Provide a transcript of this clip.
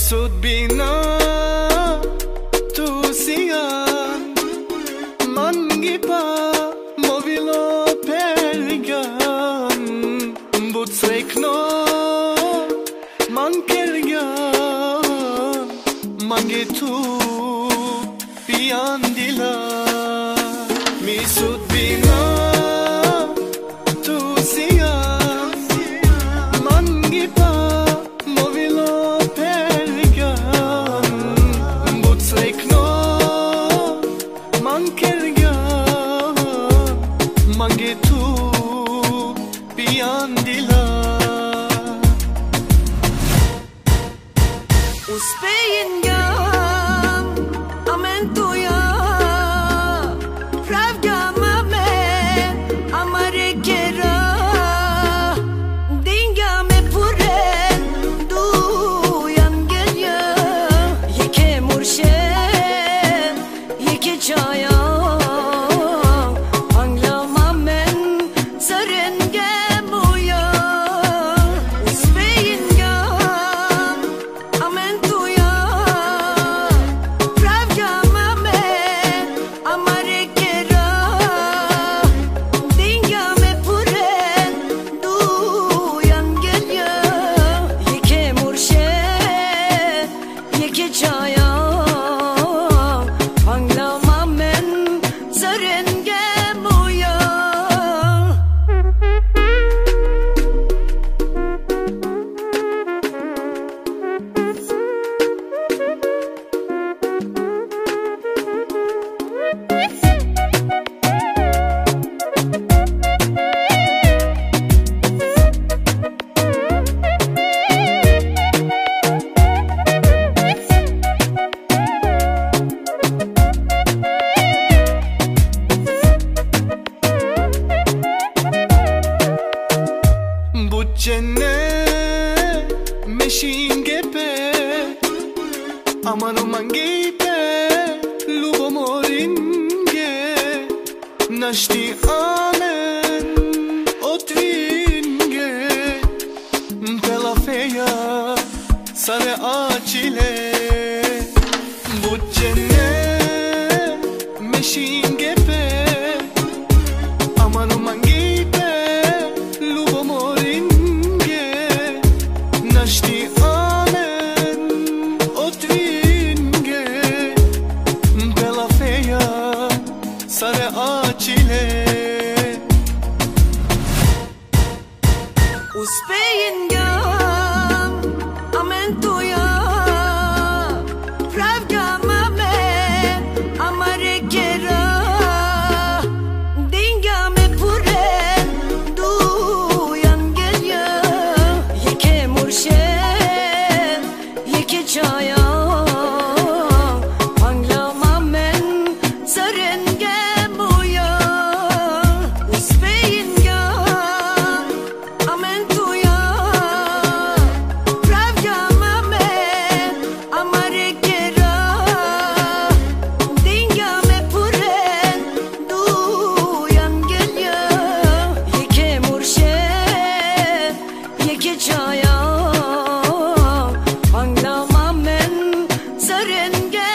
sud bina tu sian mangi pa movilo pergan but srekno man kergan mangi tu pian dila mi sud bina tu sian mangi pa movilo pergan but srekno man kergan mangi tu pian dila Uspeyin gam amen tuya pravda mame amare kera dinga me puren du yan gelya yeke murshe yeke chaya angla mamen sarenge muya Uspeyin gam amen tuya pravda mame amare kera dinga me puren du yan gelya yeke murshe yeke chaya angla mamen sarenge muya Bucene meshingepe amano mangipe lubo moringe nashti amen otvinge pela feia sare acile Bucene meshingepe amano mangipe lubo moringe nashti amen otvinge pela feia sare acile Uspeyin gam amen tuya pravda mame amare kera dinga me puren du yan gelya yeke murshe yeke chaya angla mamen sarenge muya Uspeyin gam amen tuya pravda mame amare kera dinga me puren du yan gelya yeke murshe yeke chaya angla mamen sarenge